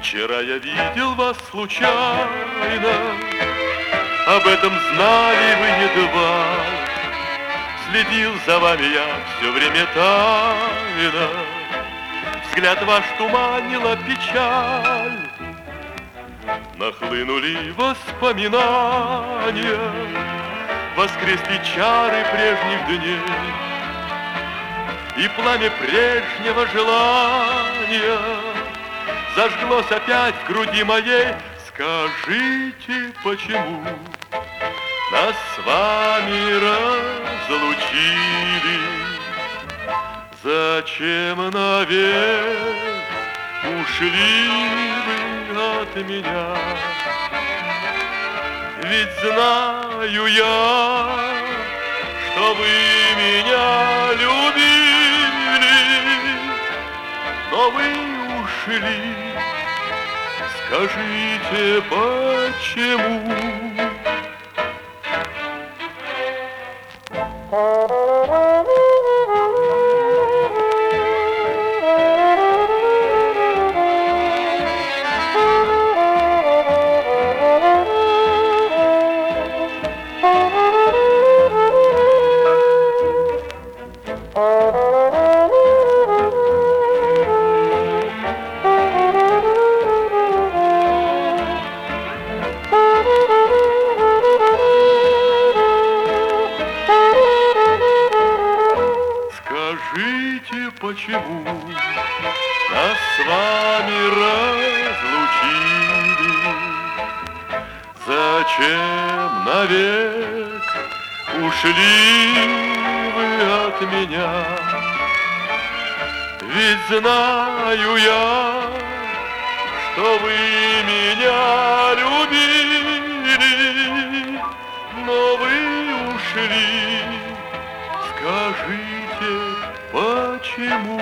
Вчера я видел вас случайно, об этом знали вы едва. Следил за вами я все время тайно, взгляд ваш туманила печаль. Нахлынули воспоминания, воскресли чары прежних дней, и пламя прежнего желания зажглось опять в груди моей. Скажите, почему нас с вами разлучили? Зачем навек ушли вы от меня? Ведь знаю я, что вы меня любили, но вы ушли. Скажите, почему? Скажите, почему нас с вами разлучили? Зачем навек ушли вы от меня? Ведь знаю я, что вы меня любили, но вы ушли. Скажите, почему?